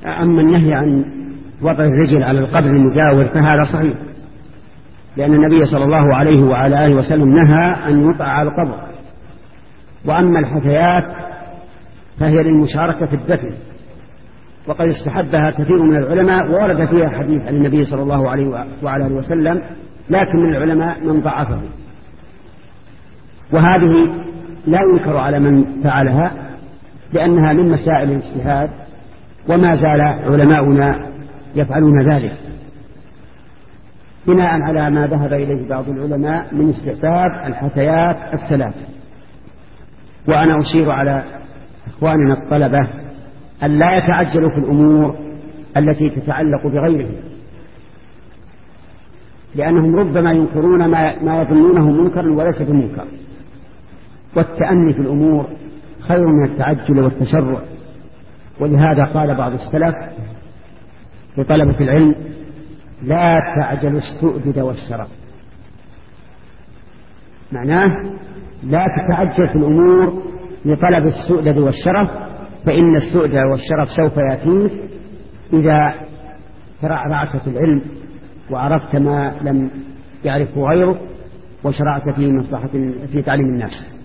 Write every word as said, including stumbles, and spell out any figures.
أما النهي عن وضع الرجل على القبر المجاور فهذا صحيح، لأن النبي صلى الله عليه وعلى آله وسلم نهى أن يطع على القبر. وأما الحثيات فهي للمشاركة في الدفن، وقد استحبها كثير من العلماء وورد فيها حديث عن النبي صلى الله عليه وعلى آله وسلم، لكن من العلماء من ضعفه، وهذه لا ينكر على من فعلها لأنها من مسائل الاجتهاد، وما زال علماؤنا يفعلون ذلك بناء على ما ذهب إليه بعض العلماء من استحباب الحثيات الثلاث. وأنا أشير على إخواننا الطلبة أن لا يتعجلوا في الأمور التي تتعلق بغيرهم، لأنهم ربما ينكرون ما يظنونه منكرا وليس بمنكر. والتأني في الأمور خير من التعجل والتسرع. ولهذا قال بعض السلف لطلبة العلم: لا تعجلوا السؤدد والشرف. معناه لا تتعجل في الأمور لطلب السؤدد والشرف، فإن السؤدد والشرف سوف يأتيك إذا ترعرعت في العلم وعرفت ما لم يعرفه غيرك وشرعت في مصلحة في تعليم الناس.